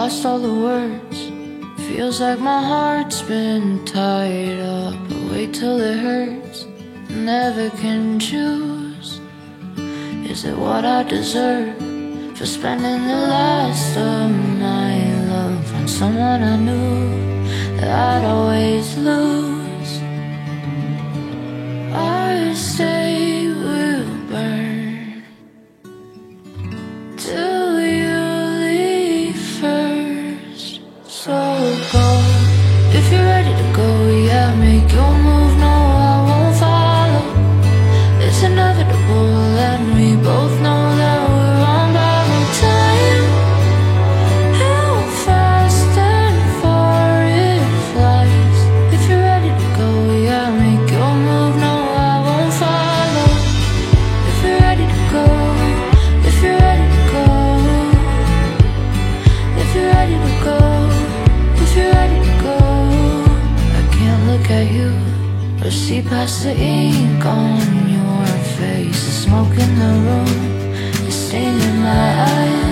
lost all the words. Feels like my heart's been tied up. But wait till it hurts. Never can choose. Is it what I deserve for spending the last of my love on someone I knew that I'd always lose? Our stay will burn till you leave first. So go, if you're ready to go, yeah, make your move. No, I won't follow. It's inevitable, and we both know that we're on borrowed time. How fast and far it flies. If you're ready to go, yeah, make your move. No, I won't follow. If you're ready to go, if you're ready to go, if you're ready to go, if you're ready to go. I can't look at you or see past the ink on your face. The smoke in the room is staining my eyes.